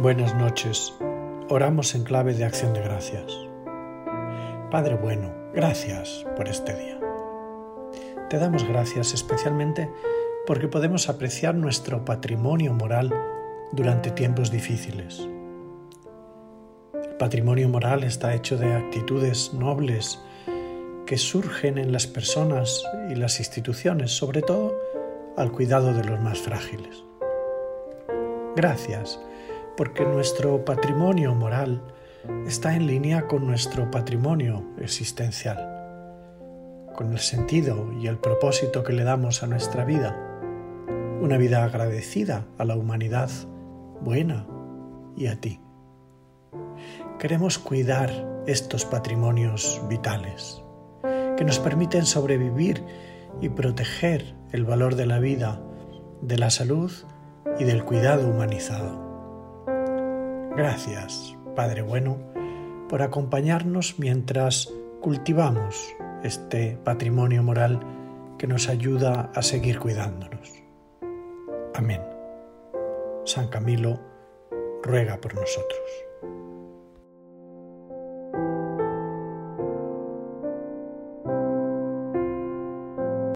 Buenas noches. Oramos en clave de acción de gracias. Padre bueno, gracias por este día. Te damos gracias especialmente porque podemos apreciar nuestro patrimonio moral durante tiempos difíciles. El patrimonio moral está hecho de actitudes nobles que surgen en las personas y las instituciones, sobre todo al cuidado de los más frágiles. Gracias, porque nuestro patrimonio moral está en línea con nuestro patrimonio existencial, con el sentido y el propósito que le damos a nuestra vida, una vida agradecida a la humanidad buena y a ti. Queremos cuidar estos patrimonios vitales que nos permiten sobrevivir y proteger el valor de la vida, de la salud y del cuidado humanizado. Gracias, Padre bueno, por acompañarnos mientras cultivamos este patrimonio moral que nos ayuda a seguir cuidándonos. Amén. San Camilo ruega por nosotros.